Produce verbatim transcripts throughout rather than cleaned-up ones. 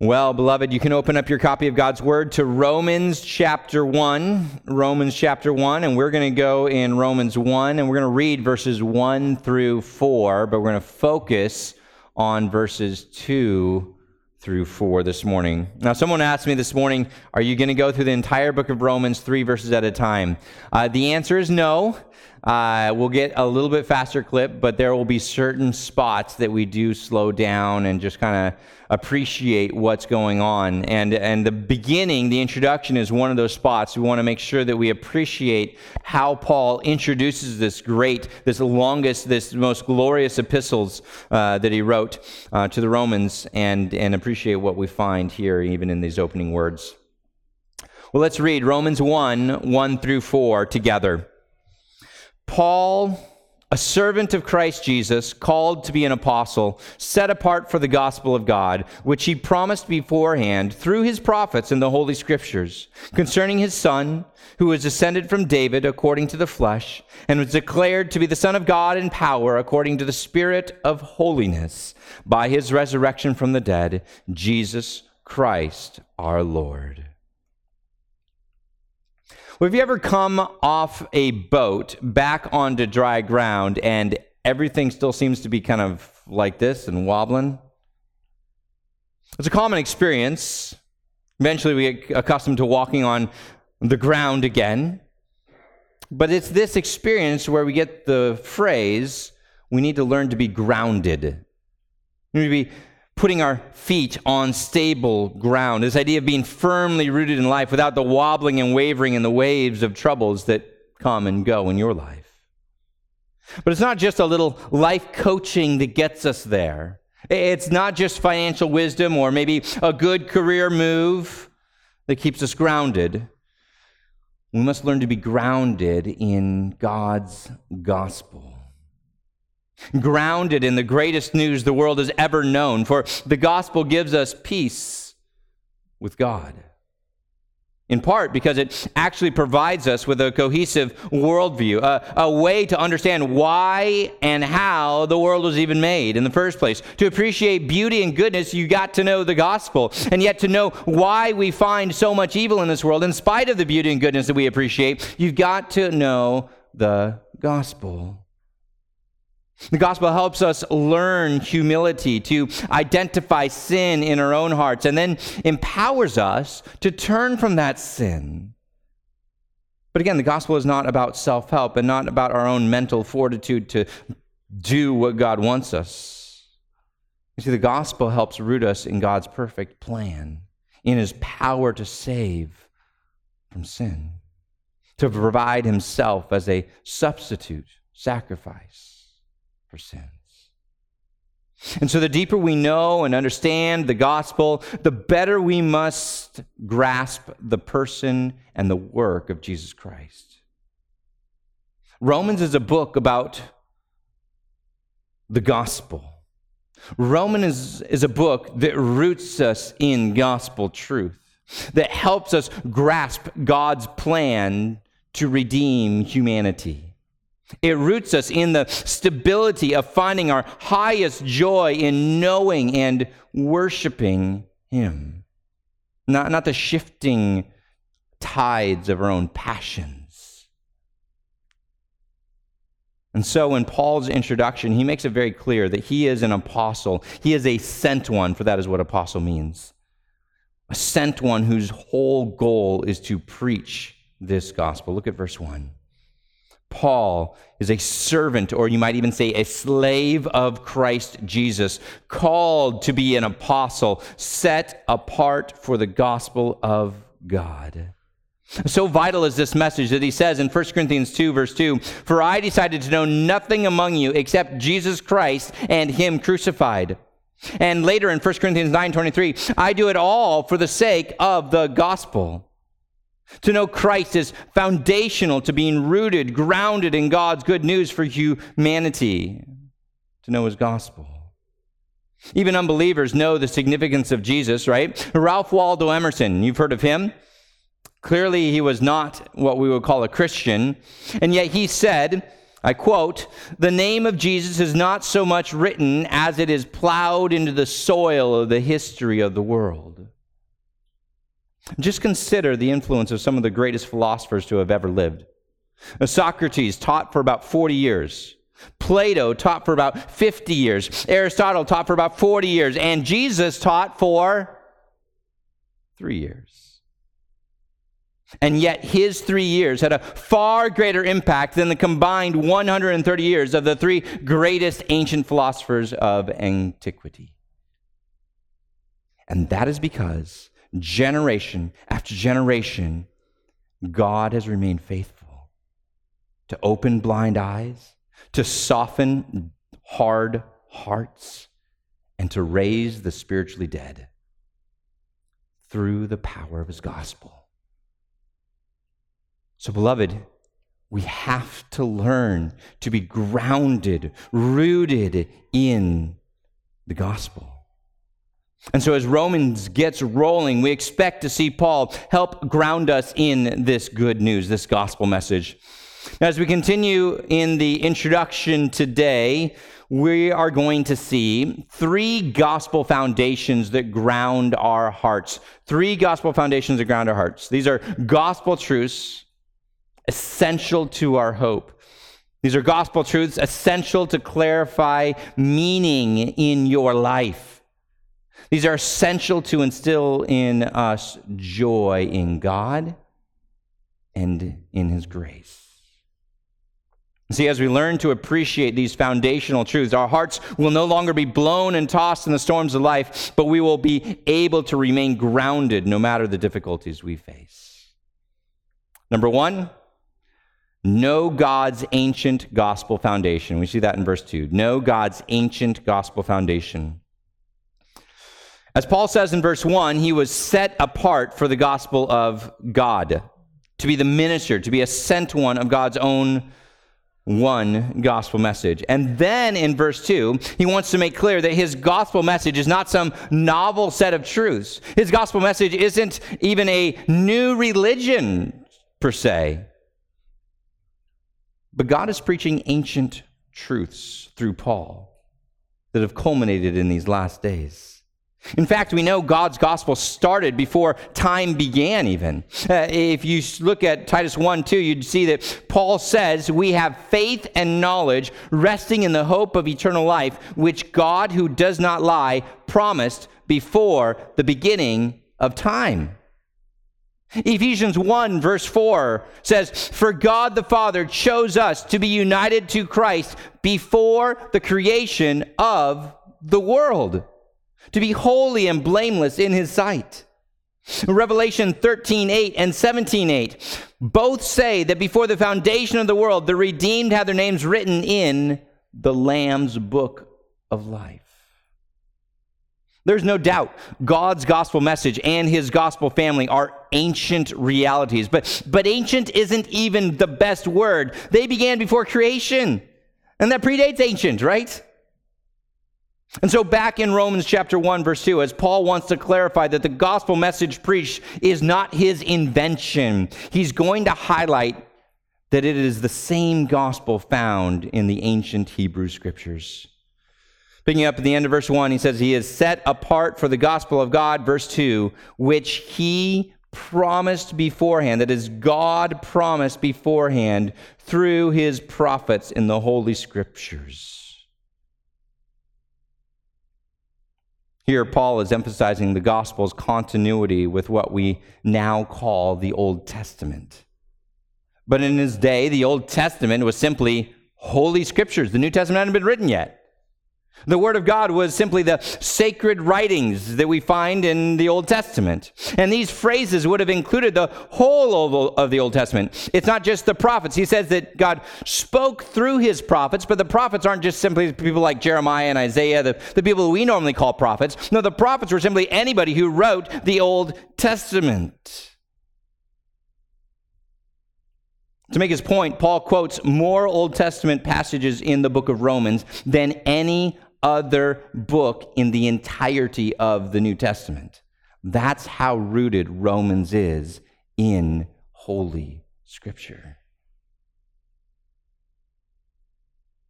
Well, beloved, you can open up your copy of God's Word to Romans chapter one. Romans chapter one, and we're going to go in Romans one, and we're going to read verses one through four, but we're going to focus on verses two through four this morning. Now, someone asked me this morning, are you going to go through the entire book of Romans three verses at a time? Uh, the answer is no. Uh, we'll get a little bit faster clip, but there will be certain spots that we do slow down and just kind of appreciate what's going on. And and the beginning, the introduction is one of those spots. We want to make sure that we appreciate how Paul introduces this great, this longest, this most glorious epistles uh, that he wrote uh, to the Romans, and, and appreciate what we find here, even in these opening words. Well, let's read Romans one, one through four together. Paul, a servant of Christ Jesus, called to be an apostle, set apart for the gospel of God, which he promised beforehand through his prophets in the Holy Scriptures, concerning his Son, who was descended from David according to the flesh, and was declared to be the Son of God in power according to the Spirit of holiness, by his resurrection from the dead, Jesus Christ our Lord. Well, have you ever come off a boat back onto dry ground and everything still seems to be kind of like this and wobbling? It's a common experience. Eventually we get accustomed to walking on the ground again. But it's this experience where we get the phrase, we need to learn to be grounded. We need to be putting our feet on stable ground. This idea of being firmly rooted in life without the wobbling and wavering in the waves of troubles that come and go in your life. But it's not just a little life coaching that gets us there. It's not just financial wisdom or maybe a good career move that keeps us grounded. We must learn to be grounded in God's gospel. Grounded in the greatest news the world has ever known, for the gospel gives us peace with God. In part because it actually provides us with a cohesive worldview, a, a way to understand why and how the world was even made in the first place. To appreciate beauty and goodness, you got to know the gospel. And yet to know why we find so much evil in this world, in spite of the beauty and goodness that we appreciate, you've got to know the gospel. The gospel helps us learn humility, to identify sin in our own hearts, and then empowers us to turn from that sin. But again, the gospel is not about self-help and not about our own mental fortitude to do what God wants us. You see, the gospel helps root us in God's perfect plan, in his power to save from sin, to provide himself as a substitute sacrifice for sins. And so the deeper we know and understand the gospel, the better we must grasp the person and the work of Jesus Christ. Romans is a book about the gospel. Romans is, is a book that roots us in gospel truth, that helps us grasp God's plan to redeem humanity. It roots us in the stability of finding our highest joy in knowing and worshiping him. Not, not the shifting tides of our own passions. And so in Paul's introduction, he makes it very clear that he is an apostle. He is a sent one, for that is what apostle means. A sent one whose whole goal is to preach this gospel. Look at verse one. Paul is a servant, or you might even say a slave of Christ Jesus, called to be an apostle, set apart for the gospel of God. So vital is this message that he says in First Corinthians two, verse two, "For I decided to know nothing among you except Jesus Christ and him crucified." And later in First Corinthians nine twenty-three, "I do it all for the sake of the gospel." To know Christ is foundational to being rooted, grounded in God's good news for humanity. To know his gospel. Even unbelievers know the significance of Jesus, right? Ralph Waldo Emerson, you've heard of him? Clearly, he was not what we would call a Christian. And yet he said, I quote, "The name of Jesus is not so much written as it is plowed into the soil of the history of the world." Just consider the influence of some of the greatest philosophers to have ever lived. Socrates taught for about forty years. Plato taught for about fifty years. Aristotle taught for about forty years. And Jesus taught for three years. And yet his three years had a far greater impact than the combined one hundred thirty years of the three greatest ancient philosophers of antiquity. And that is because generation after generation, God has remained faithful to open blind eyes, to soften hard hearts, and to raise the spiritually dead through the power of his gospel. So, beloved, we have to learn to be grounded, rooted in the gospel. And so as Romans gets rolling, we expect to see Paul help ground us in this good news, this gospel message. As we continue in the introduction today, we are going to see three gospel foundations that ground our hearts. Three gospel foundations that ground our hearts. These are gospel truths essential to our hope. These are gospel truths essential to clarify meaning in your life. These are essential to instill in us joy in God and in his grace. See, as we learn to appreciate these foundational truths, our hearts will no longer be blown and tossed in the storms of life, but we will be able to remain grounded no matter the difficulties we face. Number one, know God's ancient gospel foundation. We see that in verse two. Know God's ancient gospel foundation. As Paul says in verse one, he was set apart for the gospel of God, to be the minister, to be a sent one of God's own one gospel message. And then in verse two, he wants to make clear that his gospel message is not some novel set of truths. His gospel message isn't even a new religion per se. But God is preaching ancient truths through Paul that have culminated in these last days. In fact, we know God's gospel started before time began even. Uh, if you look at Titus one two, you'd see that Paul says, we have faith and knowledge resting in the hope of eternal life, which God, who does not lie, promised before the beginning of time. Ephesians one verse four says, for God the Father chose us to be united to Christ before the creation of the world, to be holy and blameless in his sight. Revelation thirteen eight and seventeen eight both say that before the foundation of the world, the redeemed had their names written in the Lamb's book of life. There's no doubt God's gospel message and his gospel family are ancient realities. But, but ancient isn't even the best word. They began before creation, and that predates ancient, right? And so back in Romans chapter one, verse two, as Paul wants to clarify that the gospel message preached is not his invention, he's going to highlight that it is the same gospel found in the ancient Hebrew scriptures. Picking up at the end of verse one, he says, he is set apart for the gospel of God, verse two, which he promised beforehand, that is, God promised beforehand through his prophets in the Holy Scriptures. Here, Paul is emphasizing the gospel's continuity with what we now call the Old Testament. But in his day, the Old Testament was simply Holy Scriptures. The New Testament hadn't been written yet. The Word of God was simply the sacred writings that we find in the Old Testament. And these phrases would have included the whole of the Old Testament. It's not just the prophets. He says that God spoke through his prophets, but the prophets aren't just simply people like Jeremiah and Isaiah, the, the people we normally call prophets. No, the prophets were simply anybody who wrote the Old Testament. To make his point, Paul quotes more Old Testament passages in the book of Romans than any other book in the entirety of the New Testament. That's how rooted Romans is in Holy Scripture.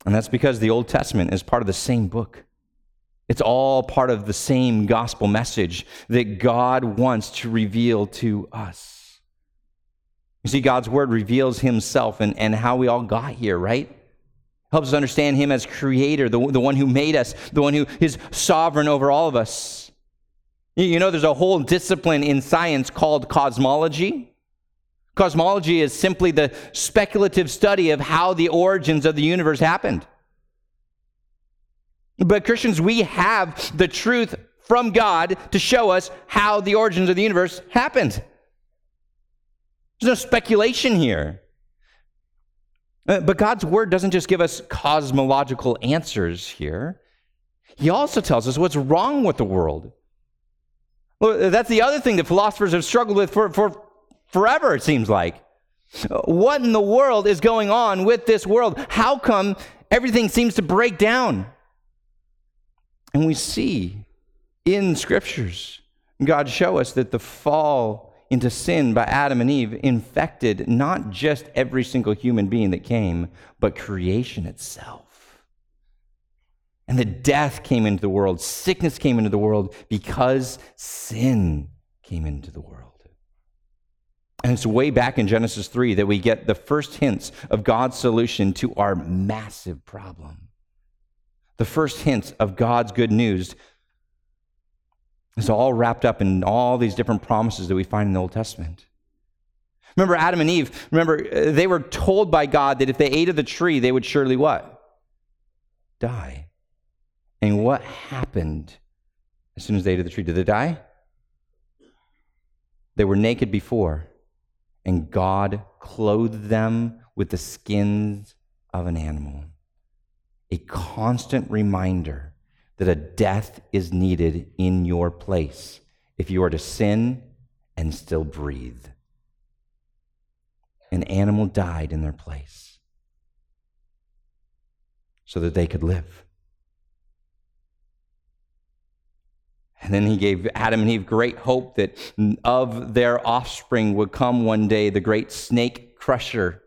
And that's because the Old Testament is part of the same book. It's all part of the same gospel message that God wants to reveal to us. You see, God's word reveals himself and, and how we all got here, right? Helps us understand him as creator, the, the one who made us, the one who is sovereign over all of us. You know, there's a whole discipline in science called cosmology. Cosmology is simply the speculative study of how the origins of the universe happened. But Christians, we have the truth from God to show us how the origins of the universe happened. There's no speculation here. Uh, but God's word doesn't just give us cosmological answers here. He also tells us what's wrong with the world. Well, that's the other thing that philosophers have struggled with for, for forever, it seems like. What in the world is going on with this world? How come everything seems to break down? And we see in scriptures, God show us that the fall into sin by Adam and Eve infected not just every single human being that came, but creation itself. And the death came into the world, sickness came into the world because sin came into the world. And it's way back in Genesis three that we get the first hints of God's solution to our massive problem. The first hints of God's good news is all wrapped up in all these different promises that we find in the Old Testament. Remember Adam and Eve, remember they were told by God that if they ate of the tree, they would surely what? Die. And what happened as soon as they ate of the tree? Did they die? They were naked before, and God clothed them with the skins of an animal. A constant reminder that a death is needed in your place if you are to sin and still breathe. An animal died in their place so that they could live. And then he gave Adam and Eve great hope that of their offspring would come one day the great snake crusher.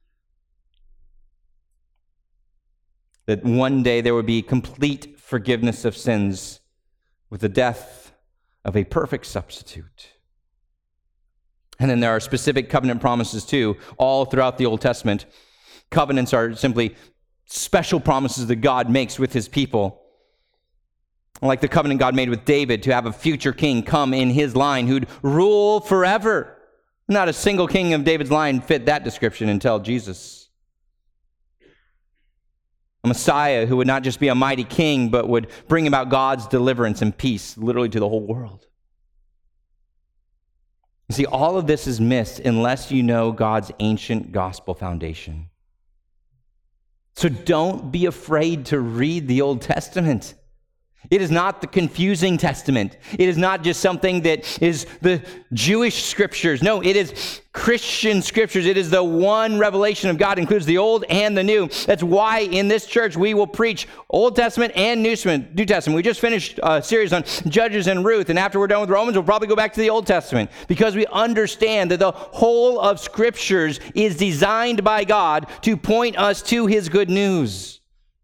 That one day there would be complete forgiveness of sins with the death of a perfect substitute. And then there are specific covenant promises too, all throughout the Old Testament. Covenants are simply special promises that God makes with his people. Like the covenant God made with David to have a future king come in his line who'd rule forever. Not a single king of David's line fit that description until Jesus. A Messiah who would not just be a mighty king, but would bring about God's deliverance and peace literally to the whole world. You see, all of this is missed unless you know God's ancient gospel foundation. So don't be afraid to read the Old Testament. It is not the confusing testament. It is not just something that is the Jewish scriptures. No, it is Christian scriptures. It is the one revelation of God, includes the Old and the New. That's why in this church we will preach Old Testament and New Testament. We just finished a series on Judges and Ruth, and after we're done with Romans, we'll probably go back to the Old Testament because we understand that the whole of scriptures is designed by God to point us to his good news.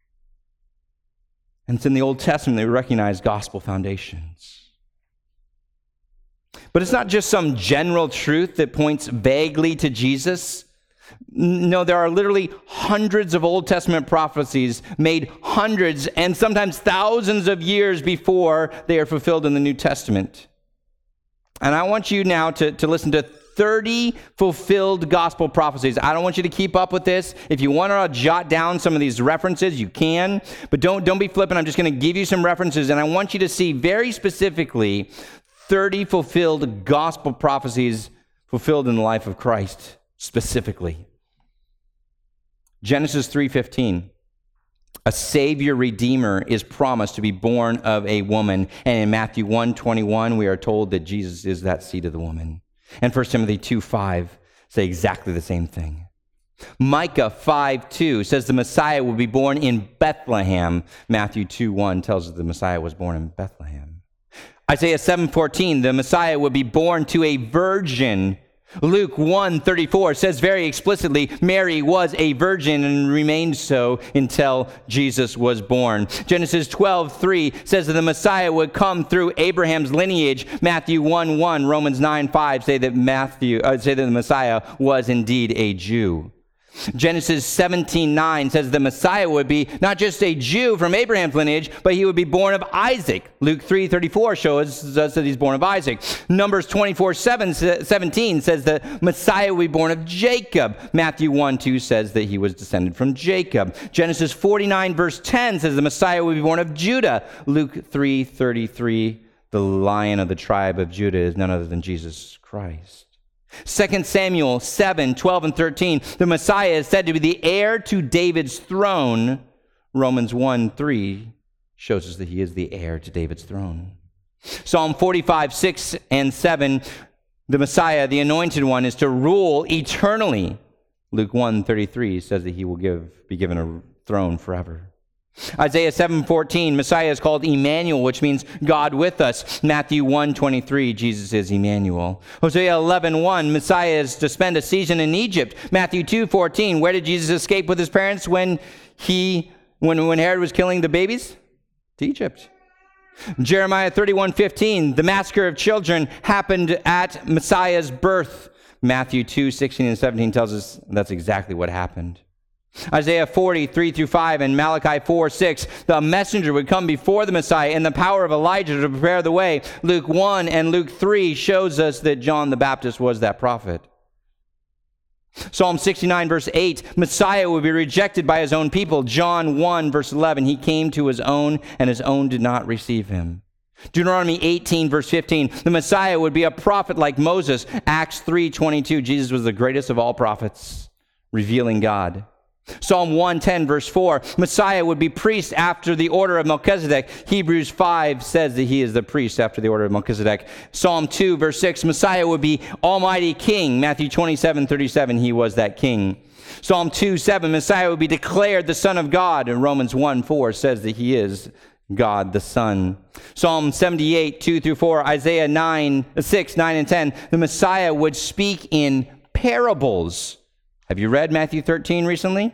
And it's in the Old Testament that we recognize gospel foundations. But it's not just some general truth that points vaguely to Jesus. No, there are literally hundreds of Old Testament prophecies made hundreds and sometimes thousands of years before they are fulfilled in the New Testament. And I want you now to, to listen to thirty fulfilled gospel prophecies. I don't want you to keep up with this. If you want to jot down some of these references, you can. But don't, don't be flippant. I'm just going to give you some references, and I want you to see very specifically thirty fulfilled gospel prophecies fulfilled in the life of Christ specifically. Genesis three fifteen. A Savior Redeemer is promised to be born of a woman. And in Matthew one twenty-one, we are told that Jesus is that seed of the woman. And First Timothy two five say exactly the same thing. Micah five two says the Messiah will be born in Bethlehem. Matthew two one tells us the Messiah was born in Bethlehem. Isaiah seven fourteen, the Messiah will be born to a virgin Luke one thirty-four says very explicitly, Mary was a virgin and remained so until Jesus was born. Genesis twelve three says that the Messiah would come through Abraham's lineage. Matthew one one, Romans nine five say that Matthew uh, say that the Messiah was indeed a Jew. Genesis seventeen nine says the Messiah would be not just a Jew from Abraham's lineage, but he would be born of Isaac. Luke three thirty-four shows us that he's born of Isaac. Numbers twenty-four seventeen says that Messiah would be born of Jacob. Matthew one two says that he was descended from Jacob. Genesis forty-nine verse ten says the Messiah would be born of Judah. Luke three thirty-three, the Lion of the tribe of Judah is none other than Jesus Christ. Second Samuel seven twelve and thirteen, the Messiah is said to be the heir to David's throne. Romans one three shows us that he is the heir to David's throne. Psalm forty-five six and seven, the Messiah, the anointed one, is to rule eternally. Luke one thirty-three says that he will give be given a throne forever. Isaiah seven fourteen, Messiah is called Emmanuel, which means God with us. Matthew one twenty-three, Jesus is Emmanuel. Hosea eleven one, Messiah is to spend a season in Egypt. Matthew two fourteen, where did Jesus escape with his parents when he when, when Herod was killing the babies? To Egypt. Jeremiah thirty-one fifteen, the massacre of children happened at Messiah's birth. Matthew two sixteen and seventeen tells us that's exactly what happened. Isaiah forty, three through five, and Malachi four, six, the messenger would come before the Messiah in the power of Elijah to prepare the way. Luke one and Luke three shows us that John the Baptist was that prophet. Psalm sixty-nine, verse eight, Messiah would be rejected by his own people. John one, verse eleven, he came to his own, and his own did not receive him. Deuteronomy eighteen, verse fifteen, the Messiah would be a prophet like Moses. Acts three twenty-two, Jesus was the greatest of all prophets, revealing God. Psalm one ten, verse four, Messiah would be priest after the order of Melchizedek. Hebrews five says that he is the priest after the order of Melchizedek. Psalm two, verse six, Messiah would be Almighty King. Matthew twenty-seven thirty-seven, he was that king. Psalm two seven, Messiah would be declared the Son of God. And Romans one four says that he is God the Son. Psalm seventy-eight, two through four, Isaiah nine, six, nine, and ten, the Messiah would speak in parables. Have you read Matthew thirteen recently?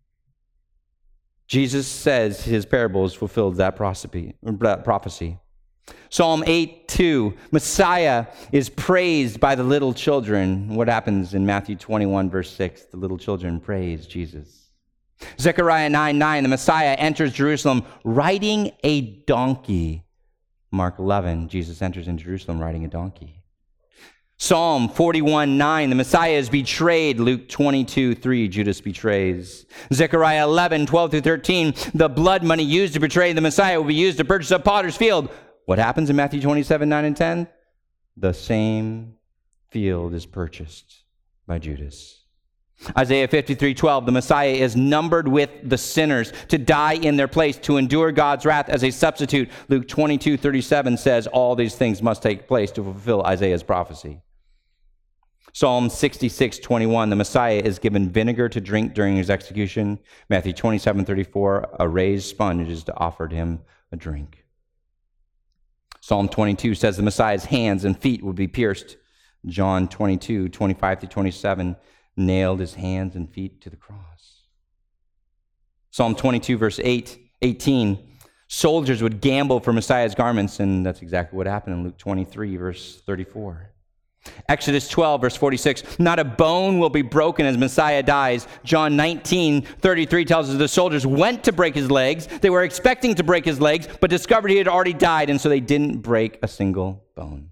Jesus says his parables fulfilled that prophecy. Psalm eight two, Messiah is praised by the little children. What happens in Matthew twenty-one, verse six? The little children praise Jesus. Zechariah nine nine, the Messiah enters Jerusalem riding a donkey. Mark eleven, Jesus enters in Jerusalem riding a donkey. Psalm forty-one nine, the Messiah is betrayed. Luke twenty-two three, Judas betrays. Zechariah eleven twelve through thirteen, the blood money used to betray the Messiah will be used to purchase a potter's field. What happens in Matthew twenty-seven nine and ten? The same field is purchased by Judas. Isaiah fifty-three twelve, the Messiah is numbered with the sinners to die in their place, to endure God's wrath as a substitute. Luke twenty-two thirty-seven says all these things must take place to fulfill Isaiah's prophecy. Psalm sixty-six twenty-one, the Messiah is given vinegar to drink during his execution. Matthew twenty-seven thirty-four, a raised sponge is offered him a drink. Psalm twenty-two says the Messiah's hands and feet would be pierced. John twenty-two twenty-five through twenty-seven, nailed his hands and feet to the cross. Psalm twenty-two verse eight, eighteen, soldiers would gamble for Messiah's garments, and that's exactly what happened in Luke twenty-three verse thirty-four. Exodus twelve, verse forty-six, not a bone will be broken as Messiah dies. John nineteen thirty-three tells us the soldiers went to break his legs. They were expecting to break his legs, but discovered he had already died, and so they didn't break a single bone.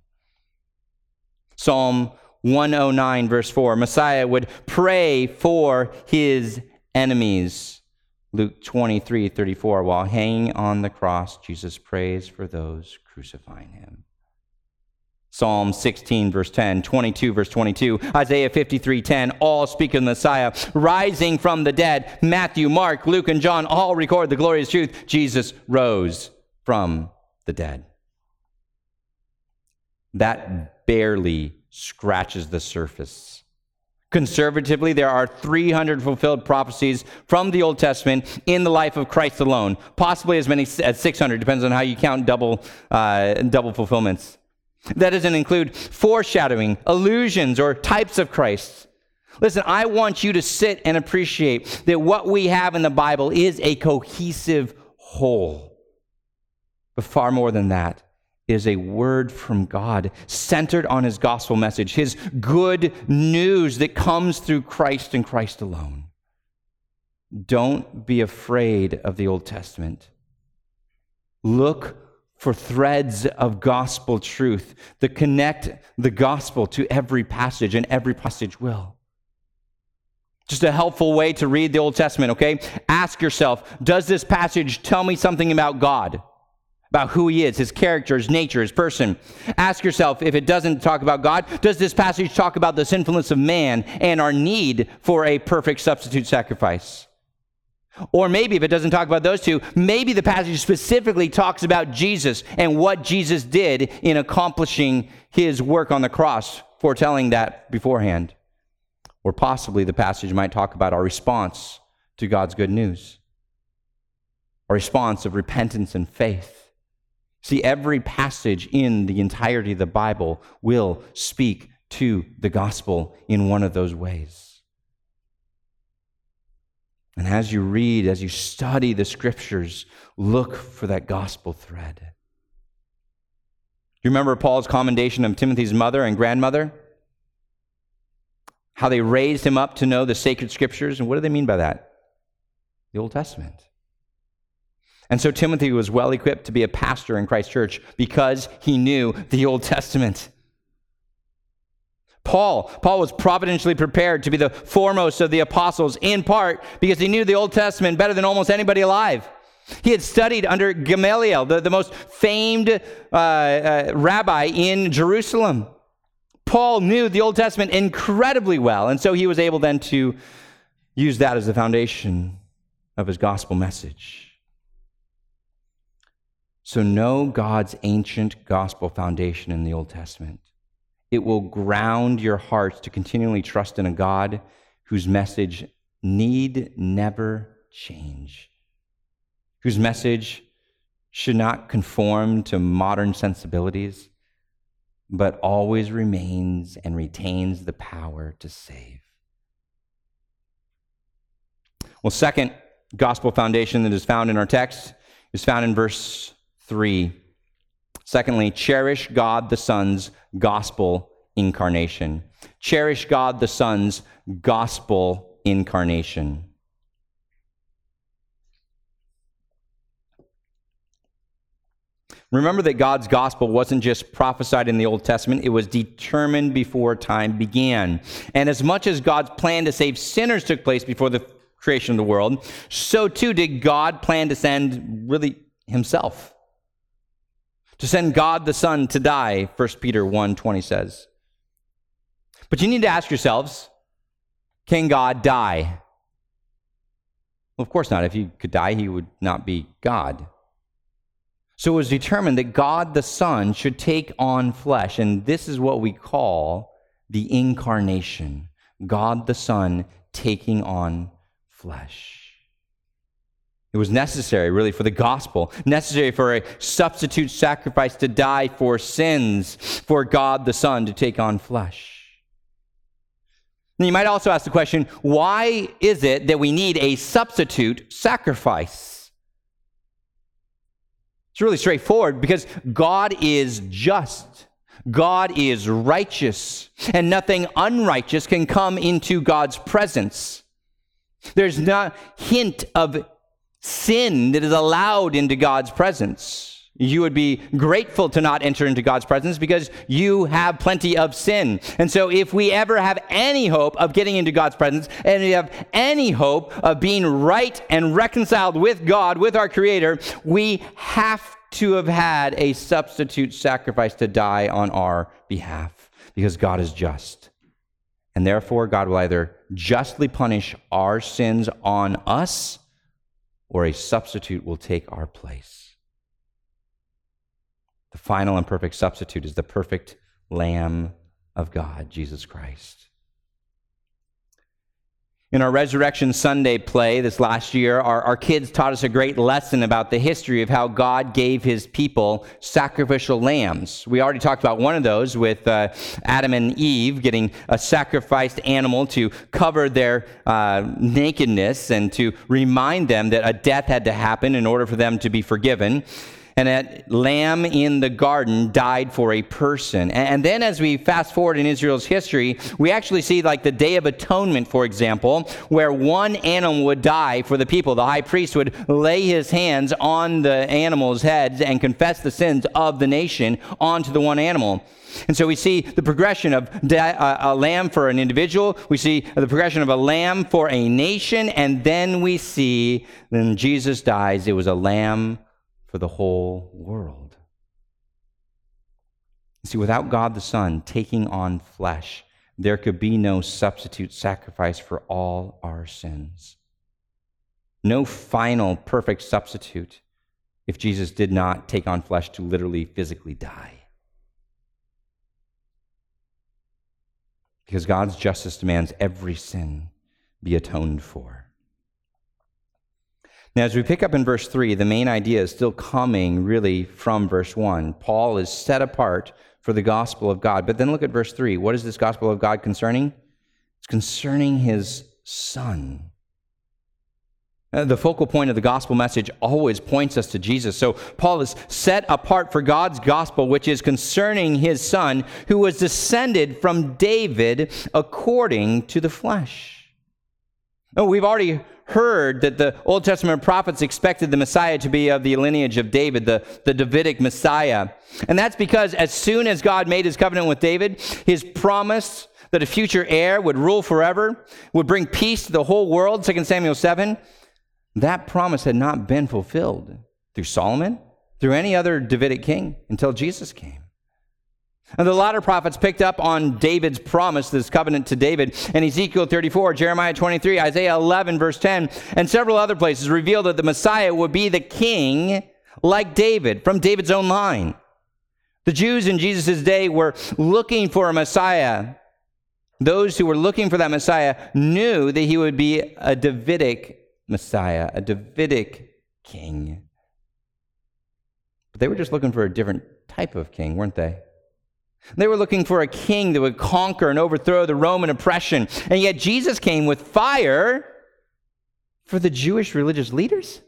Psalm one oh nine, verse four, Messiah would pray for his enemies. Luke twenty-three thirty-four, while hanging on the cross, Jesus prays for those crucifying him. Psalm sixteen, verse ten, twenty-two, verse twenty-two, Isaiah fifty-three ten, all speak of the Messiah rising from the dead. Matthew, Mark, Luke, and John all record the glorious truth. Jesus rose from the dead. That barely scratches the surface. Conservatively, there are three hundred fulfilled prophecies from the Old Testament in the life of Christ alone, possibly as many as six hundred, depends on how you count double, uh, double fulfillments. That doesn't include foreshadowing, allusions, or types of Christ. Listen, I want you to sit and appreciate that what we have in the Bible is a cohesive whole. But far more than that, is a word from God centered on his gospel message, his good news that comes through Christ and Christ alone. Don't be afraid of the Old Testament. Look for threads of gospel truth that connect the gospel to every passage, and every passage will. Just a helpful way to read the Old Testament, okay? Ask yourself, does this passage tell me something about God? About who he is, his character, his nature, his person? Ask yourself, if it doesn't talk about God, does this passage talk about the sinfulness of man and our need for a perfect substitute sacrifice? Or maybe if it doesn't talk about those two, maybe the passage specifically talks about Jesus and what Jesus did in accomplishing his work on the cross, foretelling that beforehand. Or possibly the passage might talk about our response to God's good news, our response of repentance and faith. See, every passage in the entirety of the Bible will speak to the gospel in one of those ways. And as you read, as you study the scriptures, look for that gospel thread. You remember Paul's commendation of Timothy's mother and grandmother? How they raised him up to know the sacred scriptures. And what do they mean by that? The Old Testament. And so Timothy was well equipped to be a pastor in Christ Church because he knew the Old Testament. Paul, Paul was providentially prepared to be the foremost of the apostles, in part because he knew the Old Testament better than almost anybody alive. He had studied under Gamaliel, the, the most famed uh, uh, rabbi in Jerusalem. Paul knew the Old Testament incredibly well, and so he was able then to use that as the foundation of his gospel message. So know God's ancient gospel foundation in the Old Testament. It will ground your hearts to continually trust in a God whose message need never change, whose message should not conform to modern sensibilities, but always remains and retains the power to save. Well, second gospel foundation that is found in our text is found in verse three. Secondly, cherish God the Son's gospel incarnation. Cherish God the Son's gospel incarnation. Remember that God's gospel wasn't just prophesied in the Old Testament, it was determined before time began. And as much as God's plan to save sinners took place before the creation of the world, so too did God plan to send really himself. To send God the Son to die, First Peter one twenty says. But you need to ask yourselves, can God die? Well, of course not. If he could die, he would not be God. So it was determined that God the Son should take on flesh, and this is what we call the incarnation. God the Son taking on flesh. It was necessary, really, for the gospel, necessary for a substitute sacrifice to die for sins, for God the Son to take on flesh. Now, you might also ask the question, why is it that we need a substitute sacrifice? It's really straightforward, because God is just. God is righteous, and nothing unrighteous can come into God's presence. There's not a hint of sin that is allowed into God's presence. You would be grateful to not enter into God's presence because you have plenty of sin. And so if we ever have any hope of getting into God's presence, and we have any hope of being right and reconciled with God, with our Creator, we have to have had a substitute sacrifice to die on our behalf, because God is just. And therefore, God will either justly punish our sins on us, or a substitute will take our place. The final and perfect substitute is the perfect Lamb of God, Jesus Christ. In our Resurrection Sunday play this last year, our, our kids taught us a great lesson about the history of how God gave his people sacrificial lambs. We already talked about one of those with uh, Adam and Eve getting a sacrificed animal to cover their uh, nakedness and to remind them that a death had to happen in order for them to be forgiven. And that lamb in the garden died for a person. And then as we fast forward in Israel's history, we actually see like the Day of Atonement, for example, where one animal would die for the people. The high priest would lay his hands on the animal's heads and confess the sins of the nation onto the one animal. And so we see the progression of a lamb for an individual. We see the progression of a lamb for a nation. And then we see when Jesus dies, it was a lamb for the whole world. See, without God the Son taking on flesh, there could be no substitute sacrifice for all our sins. No final perfect substitute if Jesus did not take on flesh to literally, physically die. Because God's justice demands every sin be atoned for. Now, as we pick up in verse three, the main idea is still coming really from verse one. Paul is set apart for the gospel of God. But then look at verse three. What is this gospel of God concerning? It's concerning his Son. Uh, the focal point of the gospel message always points us to Jesus. So Paul is set apart for God's gospel, which is concerning his Son, who was descended from David according to the flesh. Oh, we've already heard that the Old Testament prophets expected the Messiah to be of the lineage of David, the, the Davidic Messiah. And that's because as soon as God made his covenant with David, his promise that a future heir would rule forever, would bring peace to the whole world, Second Samuel seven, that promise had not been fulfilled through Solomon, through any other Davidic king, until Jesus came. And the latter prophets picked up on David's promise, this covenant to David, in Ezekiel thirty-four, Jeremiah twenty-three, Isaiah eleven, verse ten, and several other places revealed that the Messiah would be the king like David, from David's own line. The Jews in Jesus' day were looking for a Messiah. Those who were looking for that Messiah knew that he would be a Davidic Messiah, a Davidic king. But they were just looking for a different type of king, weren't they? They were looking for a king that would conquer and overthrow the Roman oppression. And yet Jesus came with fire for the Jewish religious leaders.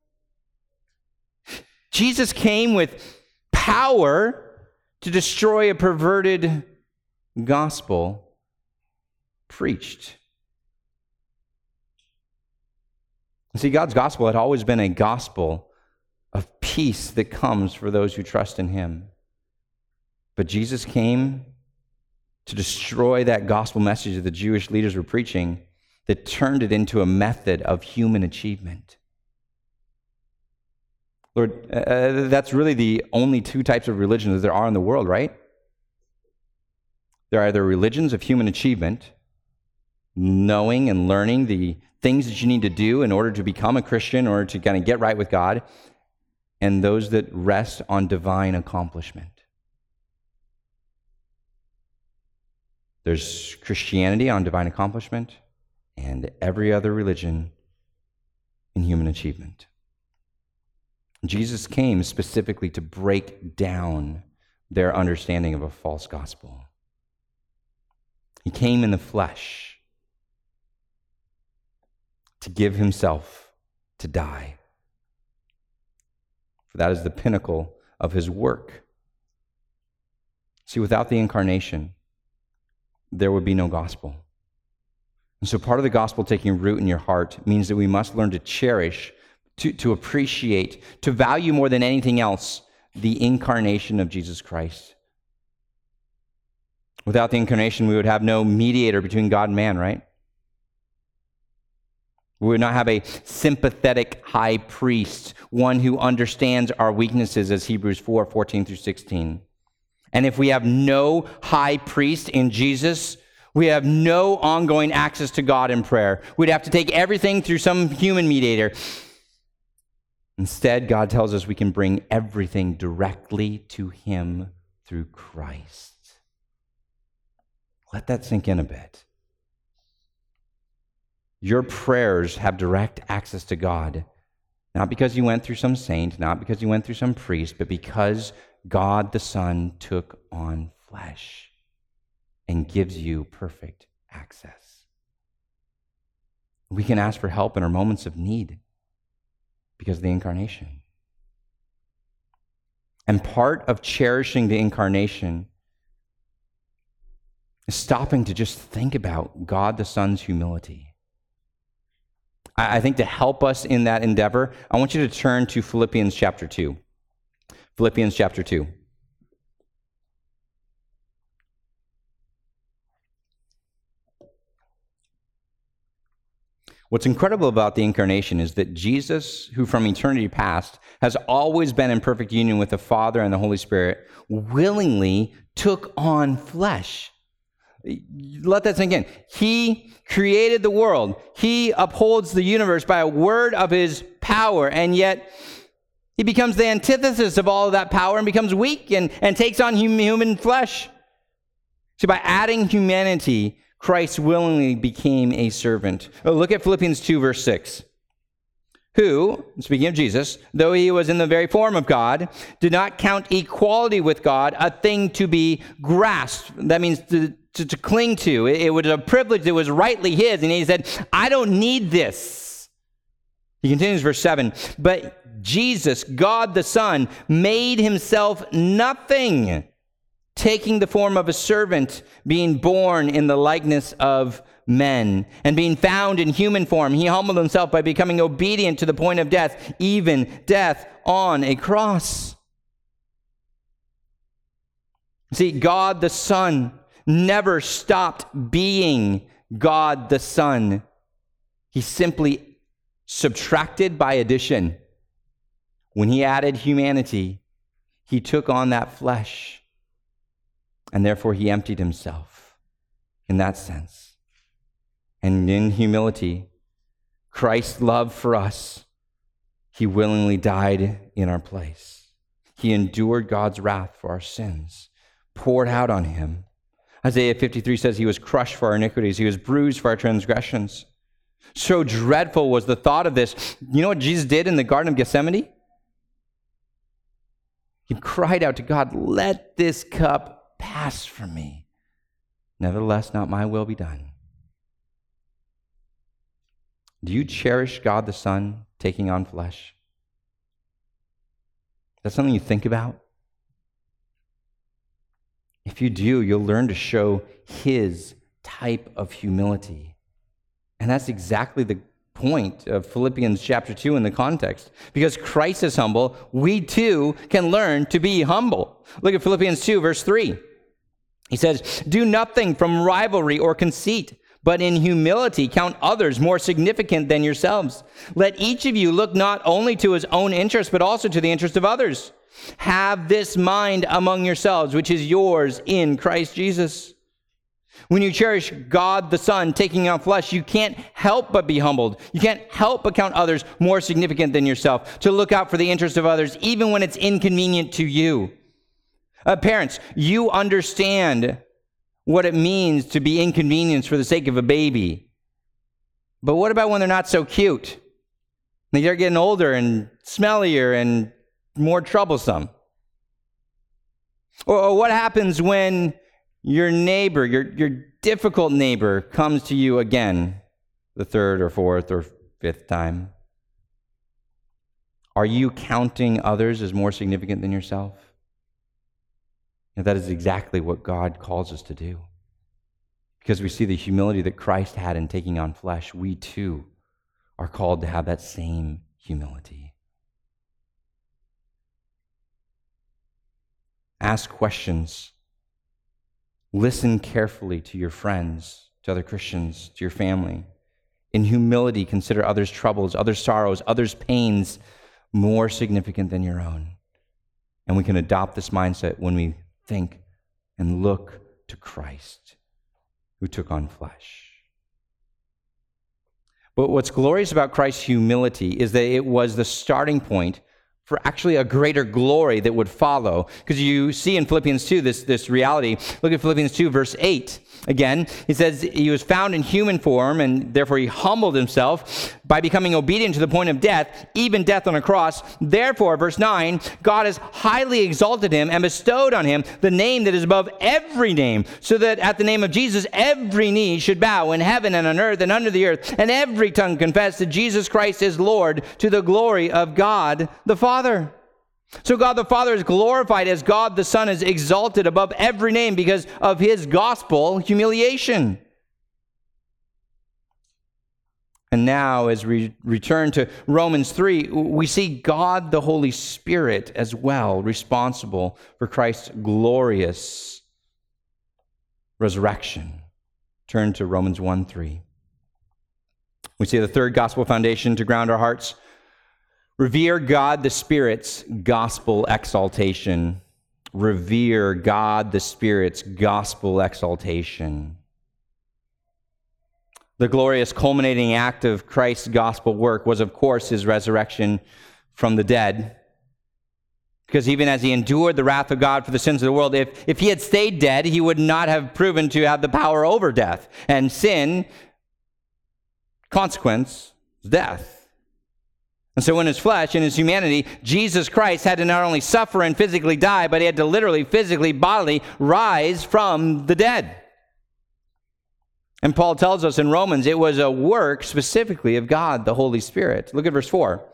Jesus came with power to destroy a perverted gospel preached. See, God's gospel had always been a gospel of peace that comes for those who trust in him. But Jesus came to destroy that gospel message that the Jewish leaders were preaching, that turned it into a method of human achievement. Lord, uh, that's really the only two types of religions that there are in the world, right? There are either religions of human achievement, knowing and learning the things that you need to do in order to become a Christian, in order to kind of get right with God, and those that rest on divine accomplishment. There's Christianity on divine accomplishment and every other religion in human achievement. Jesus came specifically to break down their understanding of a false gospel. He came in the flesh to give himself to die. For that is the pinnacle of his work. See, without the incarnation, there would be no gospel. And so part of the gospel taking root in your heart means that we must learn to cherish, to, to appreciate, to value more than anything else the incarnation of Jesus Christ. Without the incarnation, we would have no mediator between God and man, right? We would not have a sympathetic high priest, one who understands our weaknesses, as Hebrews four, fourteen through sixteen. And if we have no high priest in Jesus, we have no ongoing access to God in prayer. We'd have to take everything through some human mediator. Instead, God tells us we can bring everything directly to him through Christ. Let that sink in a bit. Your prayers have direct access to God, not because you went through some saint, not because you went through some priest, but because God the Son took on flesh and gives you perfect access. We can ask for help in our moments of need because of the incarnation. And part of cherishing the incarnation is stopping to just think about God the Son's humility. I think to help us in that endeavor, I want you to turn to Philippians chapter two. Philippians chapter two. What's incredible about the incarnation is that Jesus, who from eternity past has always been in perfect union with the Father and the Holy Spirit, willingly took on flesh. Let that sink in. He created the world. He upholds the universe by a word of his power, and yet he becomes the antithesis of all of that power and becomes weak and, and takes on human flesh. See, by adding humanity, Christ willingly became a servant. Oh, look at Philippians two, verse six. Who, speaking of Jesus, though he was in the very form of God, did not count equality with God a thing to be grasped. That means to, to, to cling to. It, it was a privilege that was rightly his. And he said, I don't need this. He continues, verse seven. But Jesus, God the Son, made himself nothing, taking the form of a servant, being born in the likeness of men, and being found in human form, he humbled himself by becoming obedient to the point of death, even death on a cross. See, God the Son never stopped being God the Son. He simply subtracted by addition. When he added humanity, he took on that flesh, and therefore he emptied himself in that sense. And in humility, Christ's love for us, he willingly died in our place. He endured God's wrath for our sins, poured out on him. Isaiah fifty-three says he was crushed for our iniquities. He was bruised for our transgressions. So dreadful was the thought of this. You know what Jesus did in the Garden of Gethsemane? He cried out to God, let this cup pass from me. Nevertheless, not my will be done. Do you cherish God the Son taking on flesh? Is that something you think about? If you do, you'll learn to show his type of humility. And that's exactly the point of Philippians chapter two in the context. Because Christ is humble, we too can learn to be humble. Look at Philippians two, verse three. He says, do nothing from rivalry or conceit, but in humility count others more significant than yourselves. Let each of you look not only to his own interest, but also to the interest of others. Have this mind among yourselves, which is yours in Christ Jesus. When you cherish God the Son taking on flesh, you can't help but be humbled. You can't help but count others more significant than yourself, to look out for the interest of others, even when it's inconvenient to you. Uh, parents, you understand what it means to be inconvenienced for the sake of a baby. But what about when they're not so cute? They're getting older and smellier and more troublesome. Or, or what happens when your neighbor, your, your difficult neighbor, comes to you again the third or fourth or fifth time? Are you counting others as more significant than yourself? And that is exactly what God calls us to do. Because we see the humility that Christ had in taking on flesh, we too are called to have that same humility. Ask questions. Listen carefully to your friends, to other Christians, to your family. In humility, consider others' troubles, others' sorrows, others' pains more significant than your own. And we can adopt this mindset when we think and look to Christ, who took on flesh. But what's glorious about Christ's humility is that it was the starting point for actually a greater glory that would follow. Because you see in Philippians two this, this reality. Look at Philippians two, verse eight. Again, he says, he was found in human form, and therefore he humbled himself by becoming obedient to the point of death, even death on a cross. Therefore, verse nine, God has highly exalted him and bestowed on him the name that is above every name, so that at the name of Jesus, every knee should bow in heaven and on earth and under the earth, and every tongue confess that Jesus Christ is Lord, to the glory of God the Father. So God the Father is glorified as God the Son is exalted above every name because of his gospel humiliation. And now, as we return to Romans three, we see God the Holy Spirit as well responsible for Christ's glorious resurrection. Turn to Romans one three. We see the third gospel foundation to ground our hearts. Revere God the Spirit's gospel exaltation. Revere God the Spirit's gospel exaltation. The glorious culminating act of Christ's gospel work was, of course, his resurrection from the dead. Because even as he endured the wrath of God for the sins of the world, if, if he had stayed dead, he would not have proven to have the power over death. And sin, consequence, is death. And so in his flesh, in his humanity, Jesus Christ had to not only suffer and physically die, but he had to literally, physically, bodily rise from the dead. And Paul tells us in Romans, it was a work specifically of God, the Holy Spirit. Look at verse four.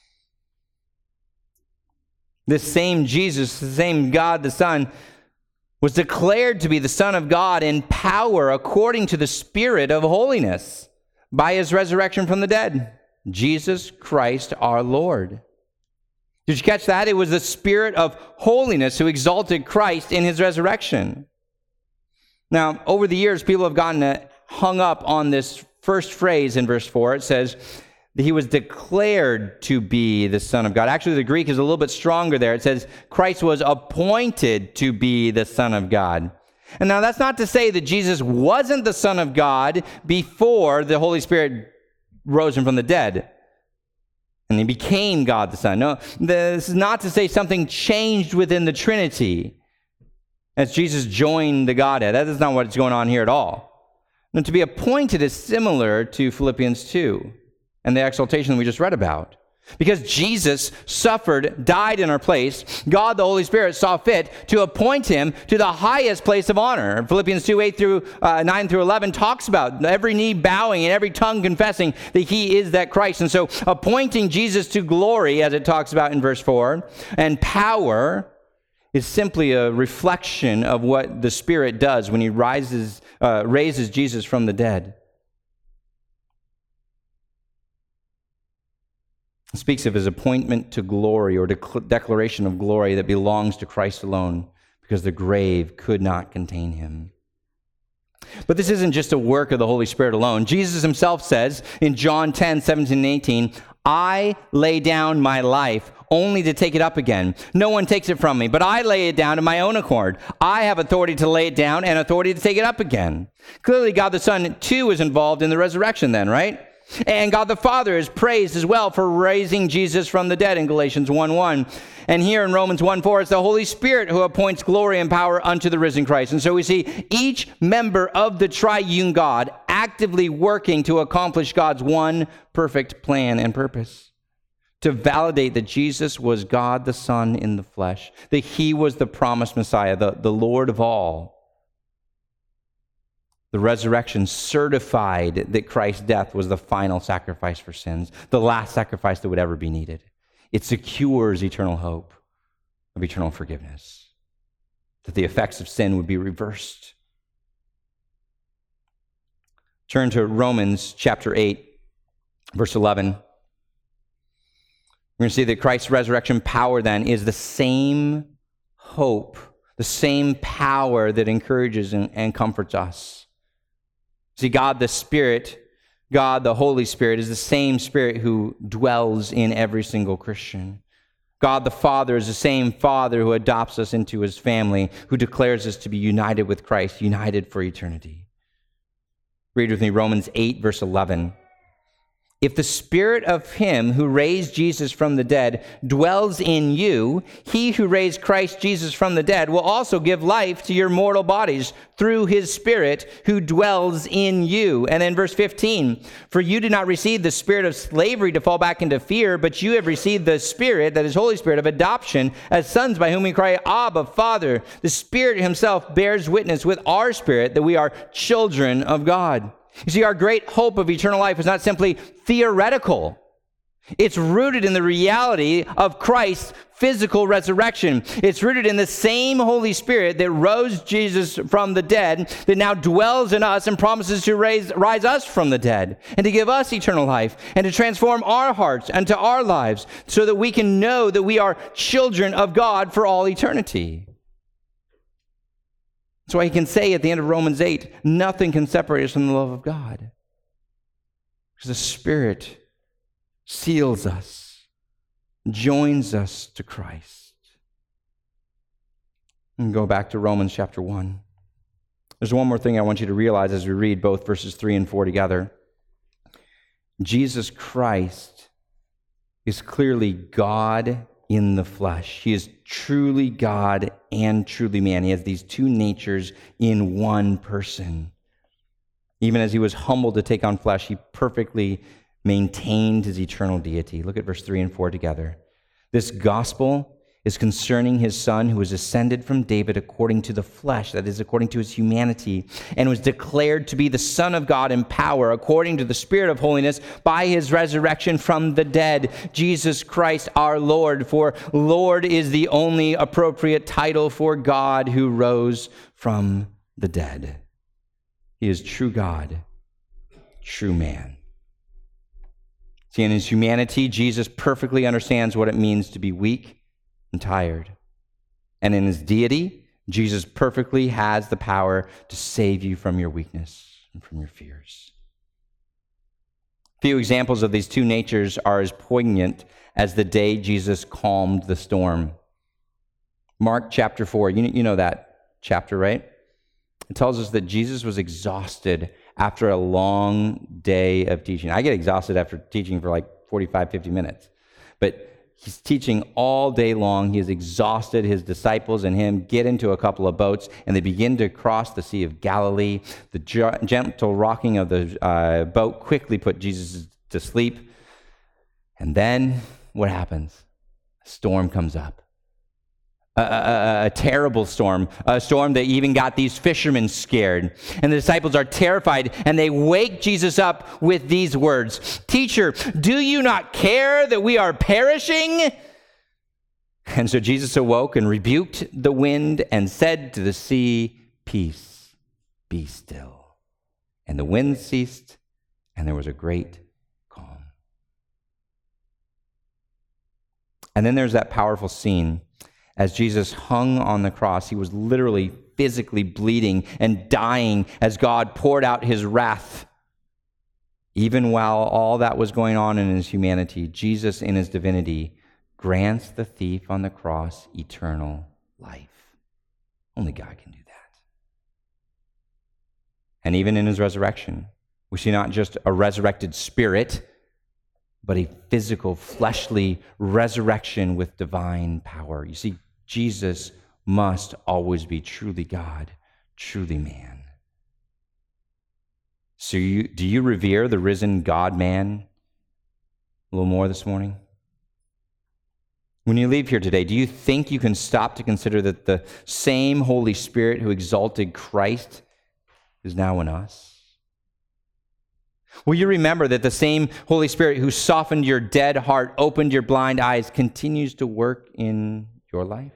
This same Jesus, the same God the Son, was declared to be the Son of God in power according to the Spirit of holiness by his resurrection from the dead. Jesus Christ our Lord. Did you catch that? It was the Spirit of holiness who exalted Christ in his resurrection. Now, over the years, people have gotten hung up on this first phrase in verse four. It says that he was declared to be the Son of God. Actually, the Greek is a little bit stronger there. It says Christ was appointed to be the Son of God. And now that's not to say that Jesus wasn't the Son of God before the Holy Spirit rose him from the dead and he became God the Son. No, this is not to say something changed within the Trinity as Jesus joined the Godhead. That is not what's going on here at all. And to be appointed is similar to Philippians two and the exaltation that we just read about. Because Jesus suffered, died in our place, God the Holy Spirit saw fit to appoint him to the highest place of honor. Philippians two, eight through uh, nine through eleven talks about every knee bowing and every tongue confessing that he is that Christ. And so appointing Jesus to glory, as it talks about in verse four, and power is simply a reflection of what the Spirit does when he rises, uh, raises Jesus from the dead. It speaks of his appointment to glory or dec- declaration of glory that belongs to Christ alone because the grave could not contain him. But this isn't just a work of the Holy Spirit alone. Jesus himself says in John ten, seventeen and eighteen, I lay down my life only to take it up again. No one takes it from me, but I lay it down of my own accord. I have authority to lay it down and authority to take it up again. Clearly, God the Son, too, is involved in the resurrection then, right? And God the Father is praised as well for raising Jesus from the dead in Galatians one one. And here in Romans one four, it's the Holy Spirit who appoints glory and power unto the risen Christ. And so we see each member of the triune God actively working to accomplish God's one perfect plan and purpose. To validate that Jesus was God the Son in the flesh, that he was the promised Messiah, the, the Lord of all. The resurrection certified that Christ's death was the final sacrifice for sins, the last sacrifice that would ever be needed. It secures eternal hope of eternal forgiveness, that the effects of sin would be reversed. Turn to Romans chapter eight, verse eleven. We're going to see that Christ's resurrection power then is the same hope, the same power that encourages and, and comforts us. See, God the Spirit, God the Holy Spirit, is the same Spirit who dwells in every single Christian. God the Father is the same Father who adopts us into his family, who declares us to be united with Christ, united for eternity. Read with me Romans eight, verse eleven. If the spirit of him who raised Jesus from the dead dwells in you, he who raised Christ Jesus from the dead will also give life to your mortal bodies through his spirit who dwells in you. And then verse fifteen, for you did not receive the spirit of slavery to fall back into fear, but you have received the spirit, that is Holy Spirit, of adoption as sons, by whom we cry, Abba, Father. The Spirit himself bears witness with our spirit that we are children of God. You see, our great hope of eternal life is not simply theoretical. It's rooted in the reality of Christ's physical resurrection. It's rooted in the same Holy Spirit that rose Jesus from the dead, that now dwells in us and promises to raise, rise us from the dead and to give us eternal life and to transform our hearts and to our lives so that we can know that we are children of God for all eternity. That's why he can say at the end of Romans eight, nothing can separate us from the love of God. Because the Spirit seals us, joins us to Christ. And go back to Romans chapter one. There's one more thing I want you to realize as we read both verses three and four together. Jesus Christ is clearly God in the flesh. He is truly God and truly man. He has these two natures in one person. Even as he was humbled to take on flesh, he perfectly maintained his eternal deity. Look at verse three and four together. This gospel is concerning his Son, who was ascended from David according to the flesh, that is, according to his humanity, and was declared to be the Son of God in power, according to the Spirit of holiness, by his resurrection from the dead, Jesus Christ our Lord. For Lord is the only appropriate title for God who rose from the dead. He is true God, true man. See, in his humanity, Jesus perfectly understands what it means to be weak and tired. And in his deity, Jesus perfectly has the power to save you from your weakness and from your fears. A few examples of these two natures are as poignant as the day Jesus calmed the storm. Mark chapter four, you, you know that chapter, right? It tells us that Jesus was exhausted after a long day of teaching. I get exhausted after teaching for like forty-five, fifty minutes. But he's teaching all day long. He is exhausted. His disciples and him get into a couple of boats, and they begin to cross the Sea of Galilee. The gentle rocking of the uh, boat quickly put Jesus to sleep. And then what happens? A storm comes up. A, a, a terrible storm, a storm that even got these fishermen scared. And the disciples are terrified, and they wake Jesus up with these words, "Teacher, do you not care that we are perishing?" And so Jesus awoke and rebuked the wind and said to the sea, "Peace, be still." And the wind ceased, and there was a great calm. And then there's that powerful scene. As Jesus hung on the cross, he was literally physically bleeding and dying as God poured out his wrath. Even while all that was going on in his humanity, Jesus in his divinity grants the thief on the cross eternal life. Only God can do that. And even in his resurrection, we see not just a resurrected spirit, but a physical, fleshly resurrection with divine power. You see, Jesus must always be truly God, truly man. So you, do you revere the risen God-man a little more this morning? When you leave here today, do you think you can stop to consider that the same Holy Spirit who exalted Christ is now in us? Will you remember that the same Holy Spirit who softened your dead heart, opened your blind eyes, continues to work in your life?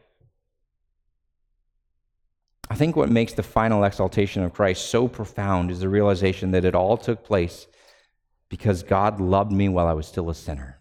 I think what makes the final exaltation of Christ so profound is the realization that it all took place because God loved me while I was still a sinner.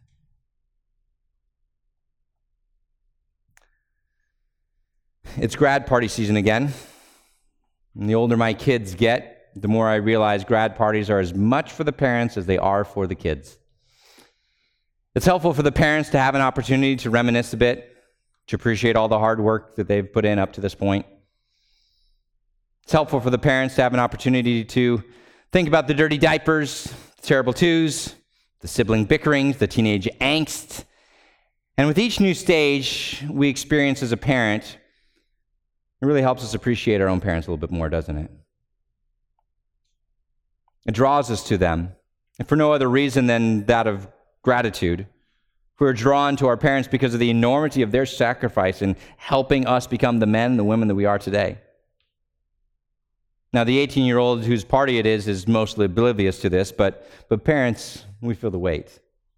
It's grad party season again. And the older my kids get, the more I realize grad parties are as much for the parents as they are for the kids. It's helpful for the parents to have an opportunity to reminisce a bit, to appreciate all the hard work that they've put in up to this point. It's helpful for the parents to have an opportunity to think about the dirty diapers, the terrible twos, the sibling bickerings, the teenage angst. And with each new stage we experience as a parent, it really helps us appreciate our own parents a little bit more, doesn't it? It draws us to them, and for no other reason than that of gratitude. We're drawn to our parents because of the enormity of their sacrifice in helping us become the men and the women that we are today. Now, the eighteen-year-old whose party it is is mostly oblivious to this, but, but parents, we feel the weight.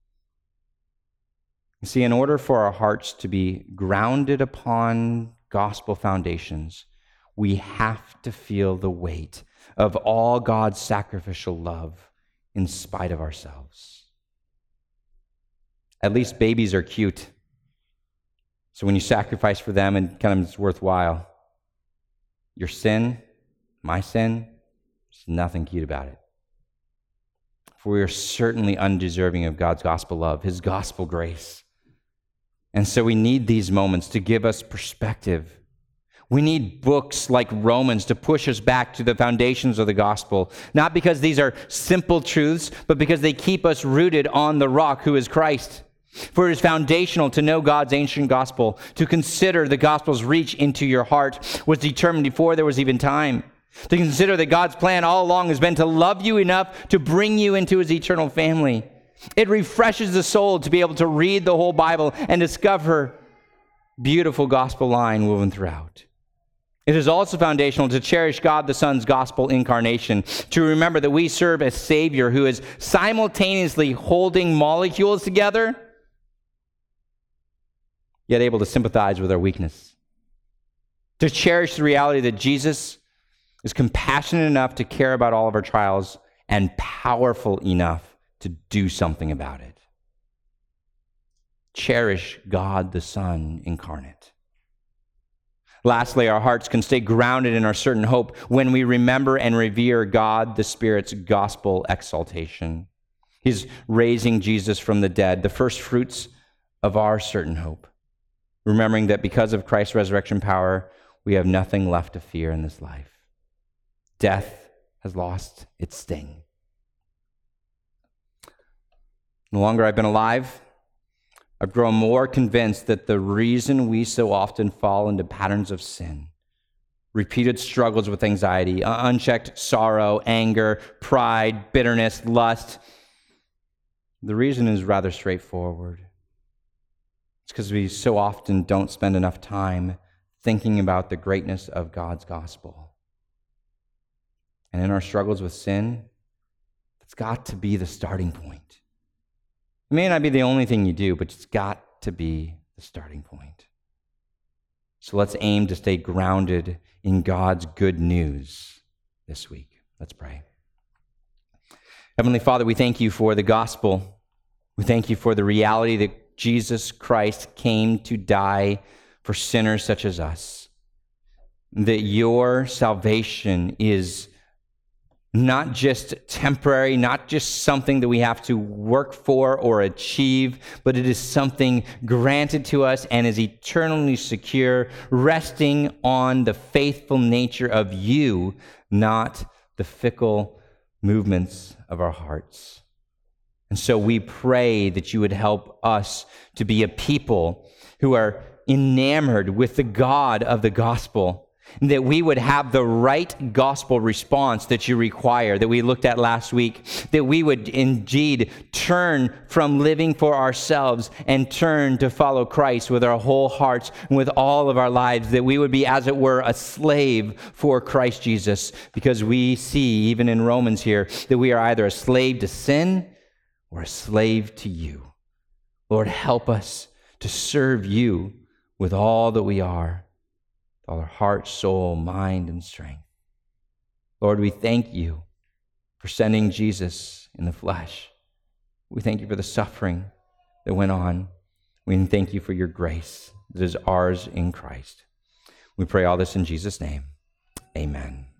You see, in order for our hearts to be grounded upon gospel foundations, we have to feel the weight of all God's sacrificial love in spite of ourselves. At least babies are cute. So when you sacrifice for them, and kind of it's worthwhile. Your sin, my sin, there's nothing cute about it. For we are certainly undeserving of God's gospel love, his gospel grace. And so we need these moments to give us perspective. We need books like Romans to push us back to the foundations of the gospel, not because these are simple truths, but because they keep us rooted on the rock who is Christ. For it is foundational to know God's ancient gospel, to consider the gospel's reach into your heart was determined before there was even time, to consider that God's plan all along has been to love you enough to bring you into his eternal family. It refreshes the soul to be able to read the whole Bible and discover beautiful gospel line woven throughout. It is also foundational to cherish God the Son's gospel incarnation, to remember that we serve a Savior who is simultaneously holding molecules together, yet able to sympathize with our weakness. To cherish the reality that Jesus is compassionate enough to care about all of our trials and powerful enough to do something about it. Cherish God the Son incarnate. Lastly, our hearts can stay grounded in our certain hope when we remember and revere God the Spirit's gospel exaltation. He's raising Jesus from the dead, the first fruits of our certain hope. Remembering that because of Christ's resurrection power, we have nothing left to fear in this life. Death has lost its sting. The longer I've been alive, I've grown more convinced that the reason we so often fall into patterns of sin, repeated struggles with anxiety, unchecked sorrow, anger, pride, bitterness, lust, the reason is rather straightforward. It's because we so often don't spend enough time thinking about the greatness of God's gospel. And in our struggles with sin, it's got to be the starting point. It may not be the only thing you do, but it's got to be the starting point. So let's aim to stay grounded in God's good news this week. Let's pray. Heavenly Father, we thank you for the gospel. We thank you for the reality that Jesus Christ came to die for sinners such as us. That your salvation is not just temporary, not just something that we have to work for or achieve, but it is something granted to us and is eternally secure, resting on the faithful nature of you, not the fickle movements of our hearts. And so we pray that you would help us to be a people who are enamored with the God of the gospel, and that we would have the right gospel response that you require, that we looked at last week, that we would indeed turn from living for ourselves and turn to follow Christ with our whole hearts and with all of our lives, that we would be, as it were, a slave for Christ Jesus, because we see, even in Romans here, that we are either a slave to sin or a slave to you. Lord, help us to serve you with all that we are, all our heart, soul, mind, and strength. Lord, we thank you for sending Jesus in the flesh. We thank you for the suffering that went on. We thank you for your grace that is ours in Christ. We pray all this in Jesus' name. Amen.